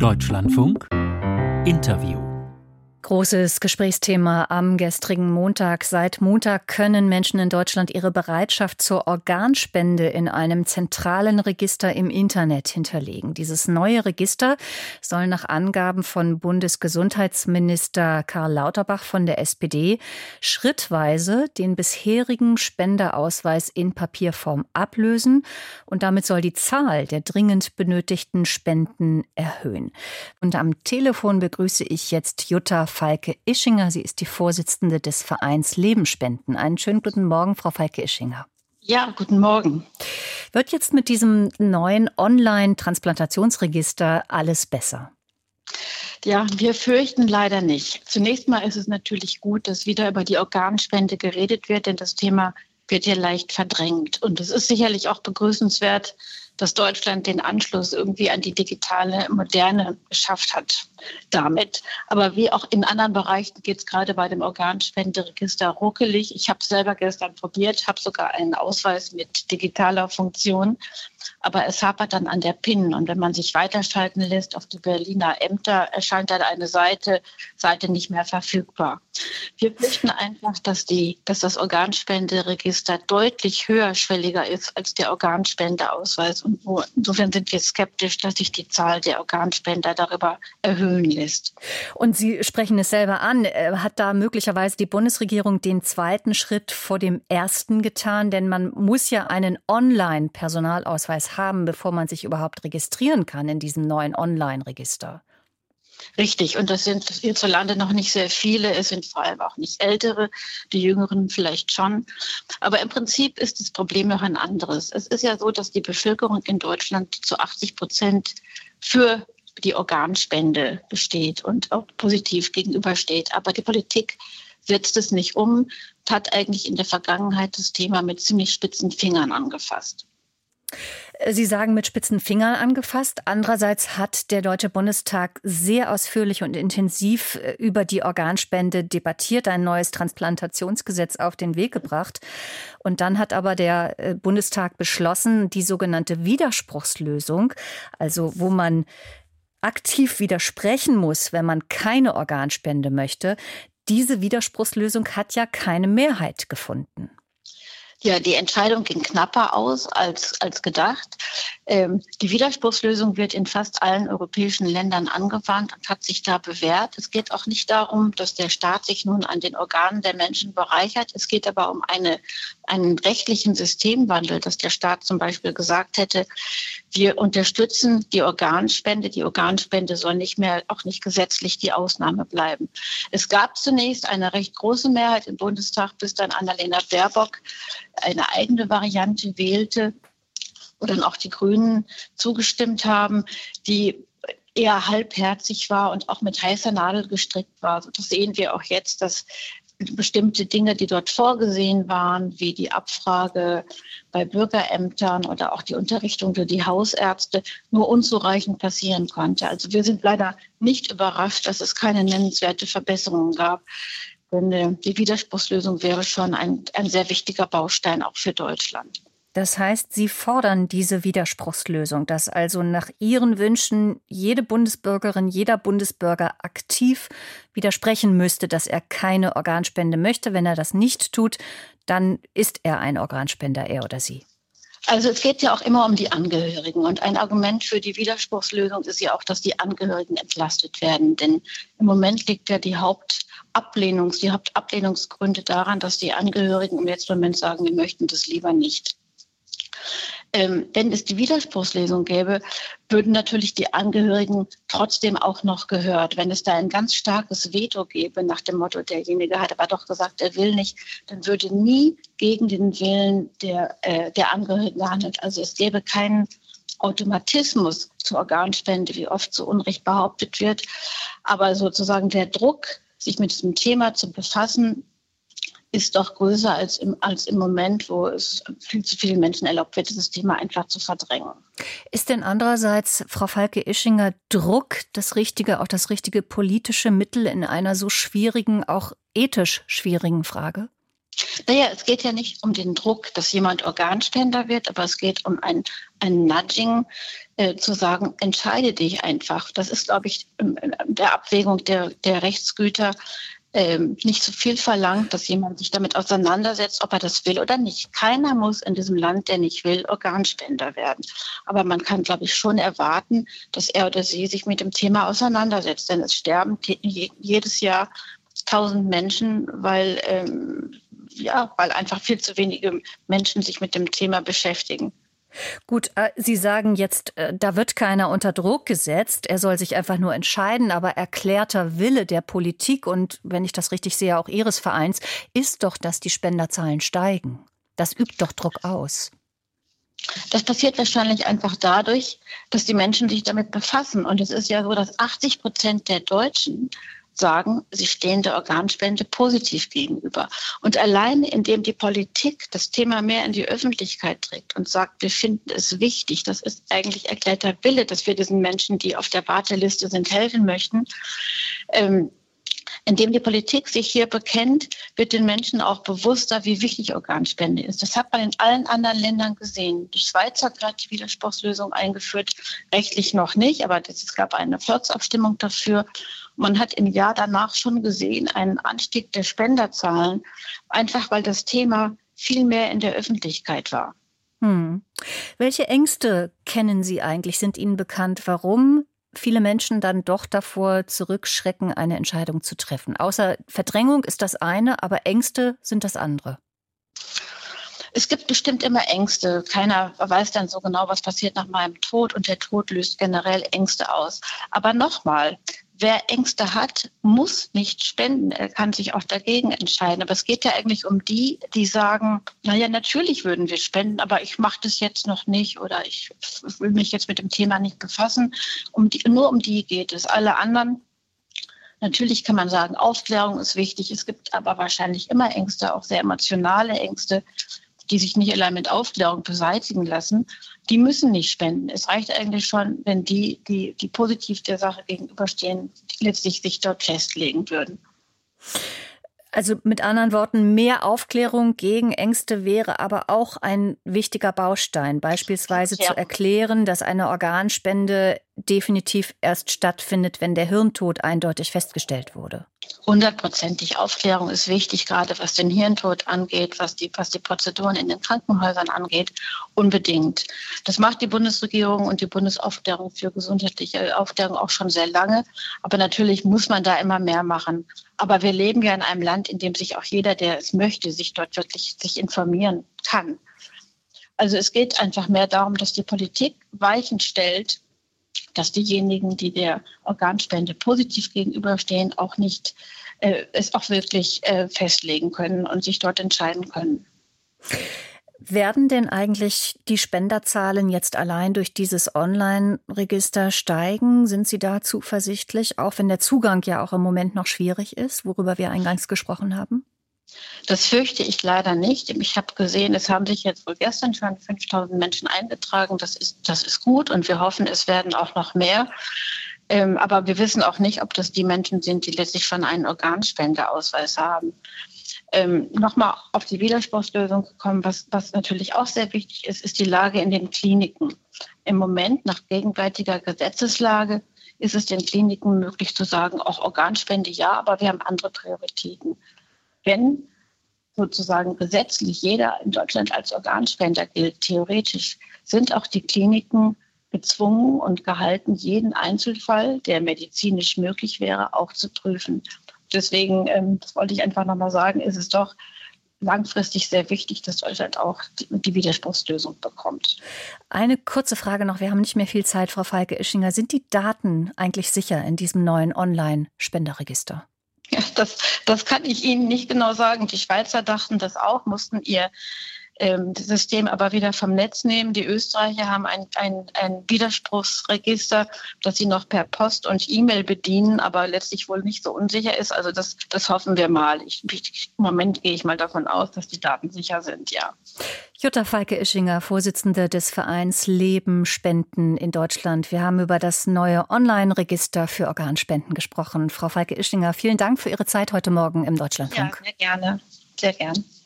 Deutschlandfunk Interview. Großes Gesprächsthema am gestrigen Montag. Seit Montag können Menschen in Deutschland ihre Bereitschaft zur Organspende in einem zentralen Register im Internet hinterlegen. Dieses neue Register soll nach Angaben von Bundesgesundheitsminister Karl Lauterbach von der SPD schrittweise den bisherigen Spenderausweis in Papierform ablösen und damit soll die Zahl der dringend benötigten Spenden erhöhen. Und am Telefon begrüße ich jetzt Jutta Falke-Ischinger. Sie ist die Vorsitzende des Vereins Lebenspenden. Einen schönen guten Morgen, Frau Falke-Ischinger. Ja, guten Morgen. Wird jetzt mit diesem neuen Online-Transplantationsregister alles besser? Ja, wir fürchten leider nicht. Zunächst mal ist es natürlich gut, dass wieder über die Organspende geredet wird, denn das Thema wird ja leicht verdrängt. Und es ist sicherlich auch begrüßenswert, dass Deutschland den Anschluss irgendwie an die digitale Moderne geschafft hat damit. Aber wie auch in anderen Bereichen geht es gerade bei dem Organspenderegister ruckelig. Ich habe es selber gestern probiert, habe sogar einen Ausweis mit digitaler Funktion. Aber es hapert dann an der PIN. Und wenn man sich weiterschalten lässt auf die Berliner Ämter, erscheint dann eine Seite nicht mehr verfügbar. Wir fürchten einfach, dass das Organspenderegister deutlich höherschwelliger ist als der Organspendeausweis. Und insofern sind wir skeptisch, dass sich die Zahl der Organspender darüber erhöhen lässt. Und Sie sprechen es selber an. Hat da möglicherweise die Bundesregierung den zweiten Schritt vor dem ersten getan? Denn man muss ja einen Online-Personalausweis haben, bevor man sich überhaupt registrieren kann in diesem neuen Online-Register. Richtig, und das sind hierzulande noch nicht sehr viele. Es sind vor allem auch nicht ältere, die Jüngeren vielleicht schon. Aber im Prinzip ist das Problem noch ein anderes. Es ist ja so, dass die Bevölkerung in Deutschland zu 80% für die Organspende besteht und auch positiv gegenübersteht. Aber die Politik setzt es nicht um, hat eigentlich in der Vergangenheit das Thema mit ziemlich spitzen Fingern angefasst. Sie sagen mit spitzen Fingern angefasst. Andererseits hat der Deutsche Bundestag sehr ausführlich und intensiv über die Organspende debattiert, ein neues Transplantationsgesetz auf den Weg gebracht. Und dann hat aber der Bundestag beschlossen, die sogenannte Widerspruchslösung, also wo man aktiv widersprechen muss, wenn man keine Organspende möchte, diese Widerspruchslösung hat ja keine Mehrheit gefunden. Ja, die Entscheidung ging knapper aus als gedacht. Die Widerspruchslösung wird in fast allen europäischen Ländern angewandt und hat sich da bewährt. Es geht auch nicht darum, dass der Staat sich nun an den Organen der Menschen bereichert. Es geht aber um einen rechtlichen Systemwandel, dass der Staat zum Beispiel gesagt hätte, wir unterstützen die Organspende. Die Organspende soll auch nicht gesetzlich die Ausnahme bleiben. Es gab zunächst eine recht große Mehrheit im Bundestag, bis dann Annalena Baerbock eine eigene Variante wählte, wo dann auch die Grünen zugestimmt haben, die eher halbherzig war und auch mit heißer Nadel gestrickt war. Das sehen wir auch jetzt, dass bestimmte Dinge, die dort vorgesehen waren, wie die Abfrage bei Bürgerämtern oder auch die Unterrichtung durch die Hausärzte, nur unzureichend passieren konnte. Also wir sind leider nicht überrascht, dass es keine nennenswerte Verbesserung gab. Denn die Widerspruchslösung wäre schon ein sehr wichtiger Baustein auch für Deutschland. Das heißt, Sie fordern diese Widerspruchslösung, dass also nach Ihren Wünschen jede Bundesbürgerin, jeder Bundesbürger aktiv widersprechen müsste, dass er keine Organspende möchte. Wenn er das nicht tut, dann ist er ein Organspender, er oder sie. Also es geht ja auch immer um die Angehörigen. Und ein Argument für die Widerspruchslösung ist ja auch, dass die Angehörigen entlastet werden. Denn im Moment liegt ja die Hauptablehnungsgründe daran, dass die Angehörigen im letzten Moment sagen, wir möchten das lieber nicht. Wenn es die Widerspruchslösung gäbe, würden natürlich die Angehörigen trotzdem auch noch gehört. Wenn es da ein ganz starkes Veto gäbe, nach dem Motto, derjenige hat aber doch gesagt, er will nicht, dann würde nie gegen den Willen der Angehörigen gehandelt. Also es gäbe keinen Automatismus zur Organspende, wie oft zu Unrecht behauptet wird. Aber sozusagen der Druck, sich mit diesem Thema zu befassen, ist doch größer als im Moment, wo es viel zu vielen Menschen erlaubt wird, dieses Thema einfach zu verdrängen. Ist denn andererseits, Frau Falke-Ischinger, Druck das richtige politische Mittel in einer so schwierigen, auch ethisch schwierigen Frage? Naja, es geht ja nicht um den Druck, dass jemand Organspender wird, aber es geht um ein Nudging, zu sagen, entscheide dich einfach. Das ist, glaube ich, der Abwägung der Rechtsgüter nicht so viel verlangt, dass jemand sich damit auseinandersetzt, ob er das will oder nicht. Keiner muss in diesem Land, der nicht will, Organspender werden. Aber man kann, glaube ich, schon erwarten, dass er oder sie sich mit dem Thema auseinandersetzt. Denn es sterben jedes Jahr 1000 Menschen, weil einfach viel zu wenige Menschen sich mit dem Thema beschäftigen. Gut, Sie sagen jetzt, da wird keiner unter Druck gesetzt. Er soll sich einfach nur entscheiden. Aber erklärter Wille der Politik und, wenn ich das richtig sehe, auch Ihres Vereins, ist doch, dass die Spenderzahlen steigen. Das übt doch Druck aus. Das passiert wahrscheinlich einfach dadurch, dass die Menschen sich damit befassen. Und es ist ja so, dass 80% der Deutschen sagen, sie stehen der Organspende positiv gegenüber. Und allein indem die Politik das Thema mehr in die Öffentlichkeit trägt und sagt, wir finden es wichtig, das ist eigentlich erklärter Wille, dass wir diesen Menschen, die auf der Warteliste sind, helfen möchten, indem die Politik sich hier bekennt, wird den Menschen auch bewusster, wie wichtig Organspende ist. Das hat man in allen anderen Ländern gesehen. Die Schweiz hat gerade die Widerspruchslösung eingeführt, rechtlich noch nicht, aber es gab eine Volksabstimmung dafür. Man hat im Jahr danach schon gesehen einen Anstieg der Spenderzahlen, einfach weil das Thema viel mehr in der Öffentlichkeit war. Welche Ängste kennen Sie eigentlich? Sind Ihnen bekannt, warum viele Menschen dann doch davor zurückschrecken, eine Entscheidung zu treffen? Außer Verdrängung ist das eine, aber Ängste sind das andere. Es gibt bestimmt immer Ängste. Keiner weiß dann so genau, was passiert nach meinem Tod. Und der Tod löst generell Ängste aus. Aber nochmal, wer Ängste hat, muss nicht spenden. Er kann sich auch dagegen entscheiden. Aber es geht ja eigentlich um die sagen, naja, natürlich würden wir spenden, aber ich mache das jetzt noch nicht oder ich will mich jetzt mit dem Thema nicht befassen. Nur um die geht es. Alle anderen, natürlich kann man sagen, Aufklärung ist wichtig. Es gibt aber wahrscheinlich immer Ängste, auch sehr emotionale Ängste, die sich nicht allein mit Aufklärung beseitigen lassen, die müssen nicht spenden. Es reicht eigentlich schon, wenn die positiv der Sache gegenüberstehen, letztlich sich dort festlegen würden. Also mit anderen Worten, mehr Aufklärung gegen Ängste wäre aber auch ein wichtiger Baustein. Beispielsweise zu erklären, dass eine Organspende definitiv erst stattfindet, wenn der Hirntod eindeutig festgestellt wurde. 100%ig Aufklärung ist wichtig, gerade was den Hirntod angeht, was die Prozeduren in den Krankenhäusern angeht, unbedingt. Das macht die Bundesregierung und die Bundesaufklärung für gesundheitliche Aufklärung auch schon sehr lange. Aber natürlich muss man da immer mehr machen. Aber wir leben ja in einem Land, in dem sich auch jeder, der es möchte, sich dort wirklich informieren kann. Also es geht einfach mehr darum, dass die Politik Weichen stellt, dass diejenigen, die der Organspende positiv gegenüberstehen, auch nicht es auch wirklich festlegen können und sich dort entscheiden können. Werden denn eigentlich die Spenderzahlen jetzt allein durch dieses Online-Register steigen? Sind Sie da zuversichtlich, auch wenn der Zugang ja auch im Moment noch schwierig ist, worüber wir eingangs gesprochen haben? Das fürchte ich leider nicht. Ich habe gesehen, es haben sich jetzt wohl gestern schon 5000 Menschen eingetragen. Das ist gut und wir hoffen, es werden auch noch mehr. Aber wir wissen auch nicht, ob das die Menschen sind, die letztlich schon einen Organspendeausweis haben. Nochmal auf die Widerspruchslösung gekommen, was natürlich auch sehr wichtig ist, ist die Lage in den Kliniken. Im Moment, nach gegenwärtiger Gesetzeslage, ist es den Kliniken möglich zu sagen, auch Organspende ja, aber wir haben andere Prioritäten. Wenn sozusagen gesetzlich jeder in Deutschland als Organspender gilt, theoretisch, sind auch die Kliniken gezwungen und gehalten, jeden Einzelfall, der medizinisch möglich wäre, auch zu prüfen. Deswegen, das wollte ich einfach nochmal sagen, ist es doch langfristig sehr wichtig, dass Deutschland auch die Widerspruchslösung bekommt. Eine kurze Frage noch, wir haben nicht mehr viel Zeit, Frau Falke-Ischinger. Sind die Daten eigentlich sicher in diesem neuen Online-Spenderregister? Ja, das kann ich Ihnen nicht genau sagen. Die Schweizer dachten das auch, mussten ihr System aber wieder vom Netz nehmen. Die Österreicher haben ein Widerspruchsregister, das sie noch per Post und E-Mail bedienen, aber letztlich wohl nicht so unsicher ist. Also das hoffen wir mal. Im Moment gehe ich mal davon aus, dass die Daten sicher sind, ja. Jutta Falke-Ischinger, Vorsitzende des Vereins Leben Spenden in Deutschland. Wir haben über das neue Online-Register für Organspenden gesprochen. Frau Falke-Ischinger, vielen Dank für Ihre Zeit heute Morgen im Deutschlandfunk. Ja, sehr gerne. Sehr gern.